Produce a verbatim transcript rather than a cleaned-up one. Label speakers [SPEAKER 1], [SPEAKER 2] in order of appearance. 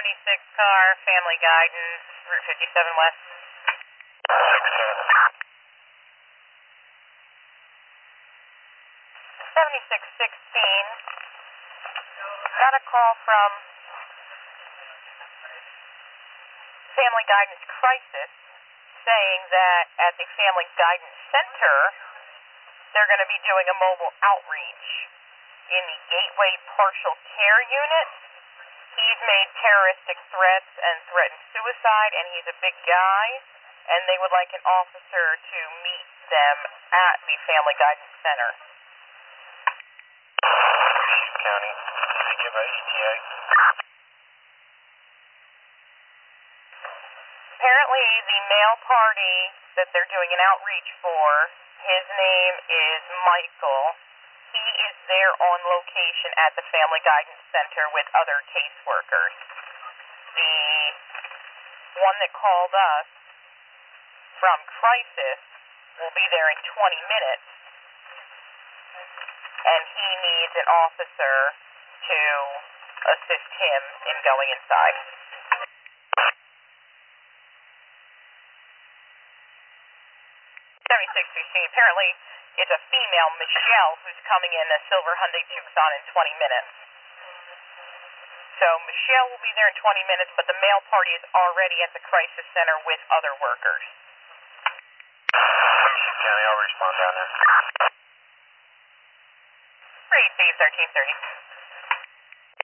[SPEAKER 1] seventy-six car, Family Guidance, Route fifty-seven West. seventy-six sixteen. Got a call from Family Guidance Crisis saying that at the Family Guidance Center, they're going to be doing a mobile outreach in the Gateway Partial Care Unit. He's made terroristic threats and threatened suicide, and he's a big guy, and they would like an officer to meet them at the Family Guidance Center.
[SPEAKER 2] County, did they give a E T A?
[SPEAKER 1] Apparently, the male party that they're doing an outreach for, his name is Michael. He is there on location at the Family Guidance Center with other caseworkers. The one that called us from Crisis will be there in twenty minutes, and he needs an officer to assist him in going inside. seventy-six sixteen. Apparently, it's a female, Michelle, who's coming in a silver Hyundai Tucson in twenty minutes. So Michelle will be there in twenty minutes, but the male party is already at the crisis center with other workers.
[SPEAKER 2] County, I'll respond down there.
[SPEAKER 1] Read, thirteen thirty.